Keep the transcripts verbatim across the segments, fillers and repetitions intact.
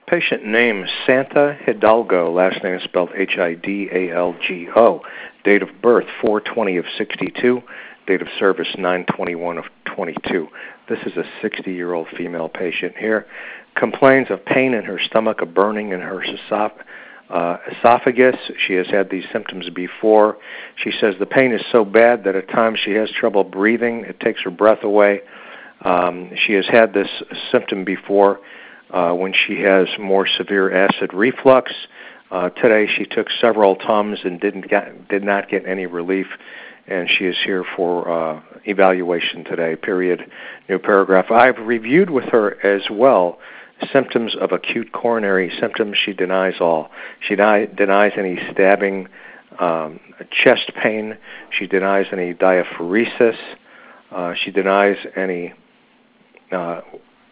Patient name Santa Hidalgo, last name is spelled H I D A L G O. Date of birth four twenty of sixty-two. Date of service nine twenty-one of twenty-two. This is a sixty-year-old female patient here. Complains of pain in her stomach, a burning in her esoph- uh, esophagus. She has had these symptoms before. She says the pain is so bad that at times she has trouble breathing. It takes her breath away. Um, she has had this symptom before uh, when she has more severe acid reflux. Uh, today she took several Tums and didn't get, did not get any relief, and she is here for uh, evaluation today, period. New paragraph. I've reviewed with her as well symptoms of acute coronary symptoms. She denies all. She di- denies any stabbing, um, chest pain. She denies any diaphoresis. Uh, she denies any uh,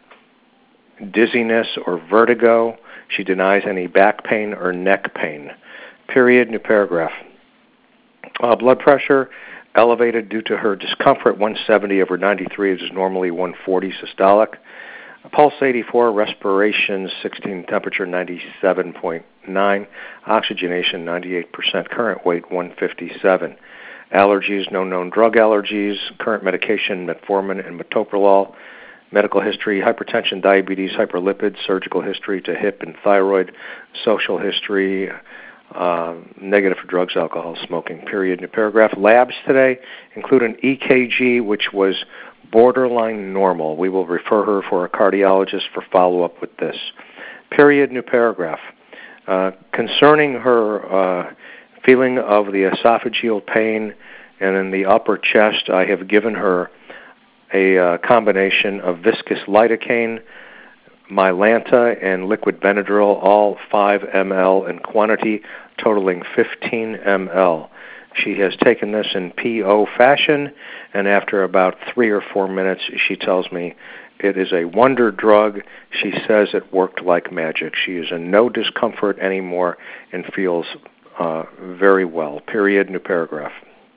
dizziness or vertigo. She denies any back pain or neck pain. Period. New paragraph. Uh, blood pressure elevated due to her discomfort, one seventy over ninety-three, is normally one forty systolic. Pulse eighty-four, respiration sixteen, temperature ninety-seven point nine, oxygenation ninety-eight percent, current weight one fifty-seven. Allergies, no known drug allergies, current medication metformin and metoprolol. Medical history, hypertension, diabetes, hyperlipids, surgical history to hip and thyroid, social history, uh, negative for drugs, alcohol, smoking, period. New paragraph. Labs today include an E K G, which was borderline normal. We will refer her for a cardiologist for follow-up with this. Period. New paragraph. Uh, concerning her uh, feeling of the esophageal pain and in the upper chest, I have given her a uh, combination of viscous lidocaine, Mylanta, and liquid Benadryl, all five milliliters in quantity, totaling fifteen milliliters. She has taken this in P O fashion, and after about three or four minutes, she tells me it is a wonder drug. She says it worked like magic. She is in no discomfort anymore and feels uh, very well. Period. New paragraph.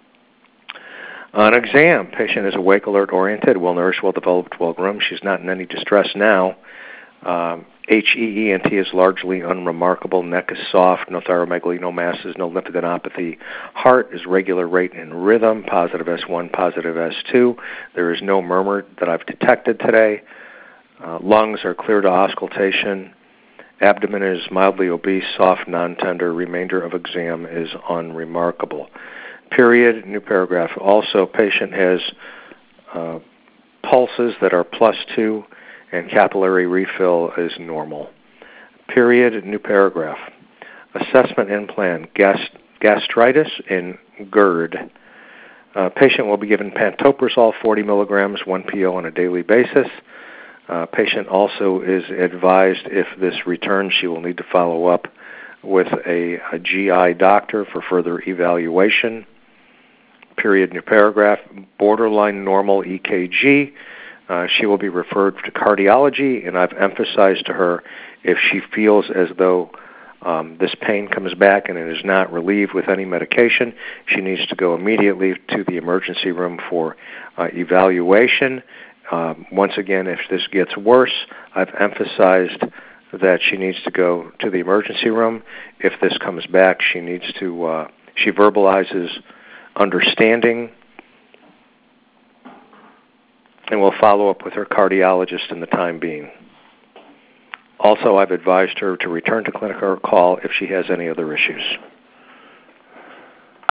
On exam, patient is awake, alert, oriented, well nourished, well developed, well groomed. She's not in any distress now. Um, H E E N T is largely unremarkable. Neck is soft, no thyromegaly, no masses, no lymphadenopathy. Heart is regular rate and rhythm, positive S one, positive S two. There is no murmur that I've detected today. Uh, lungs are clear to auscultation. Abdomen is mildly obese, soft, non-tender. Remainder of exam is unremarkable. Period. New paragraph. Also, patient has uh, pulses that are plus two, and capillary refill is normal. Period. New paragraph. Assessment and plan. Gast- gastritis and GERD. Uh, patient will be given pantoprazole forty milligrams, one P O on a daily basis. Uh, patient also is advised if this returns, she will need to follow up with a, a G I doctor for further evaluation. Period. New paragraph. Borderline normal E K G. Uh, she will be referred to cardiology, and I've emphasized to her if she feels as though um, this pain comes back and it is not relieved with any medication, she needs to go immediately to the emergency room for uh, evaluation. Um, once again, if this gets worse, I've emphasized that she needs to go to the emergency room. If this comes back, she needs to, uh, she verbalizes understanding, and we'll follow up with her cardiologist in the time being. Also, I've advised her to return to clinic or call if she has any other issues.